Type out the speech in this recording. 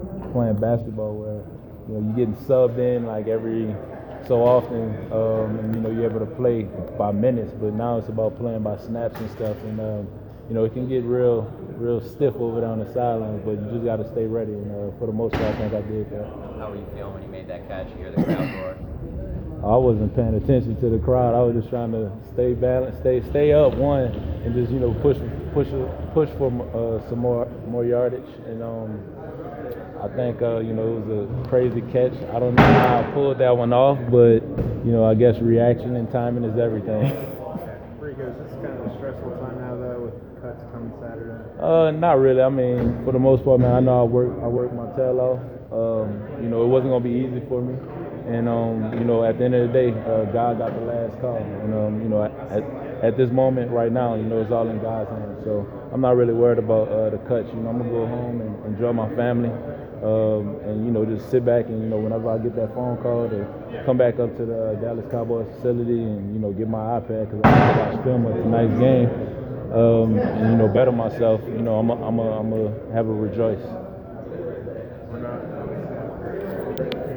playing basketball where you're getting subbed in like every so often, and you're able to play by minutes. But now it's about playing by snaps and stuff, and it can get real stiff over there on the sidelines. But you just got to stay ready. And for the most part, I think I did that. How were you feeling when you made that catch? You hear the crowd roar. I wasn't paying attention to the crowd. I was just trying to stay balanced, stay up one, and just push for some more yardage. And I think it was a crazy catch. I don't know how I pulled that one off, but I guess reaction and timing is everything. Rico, is this kind of a stressful time now though with cuts coming Saturday? Not really. I mean, for the most part, man, I know I work my tail off. It wasn't gonna be easy for me, and at the end of the day, God got the last call. And at this moment right now, it's all in God's hands. So I'm not really worried about the cuts. I'm gonna go home and enjoy my family, and just sit back and whenever I get that phone call to come back up to the Dallas Cowboys facility and get my iPad because I watch film of tonight's game. And better myself. I'm gonna have a rejoice. We're not.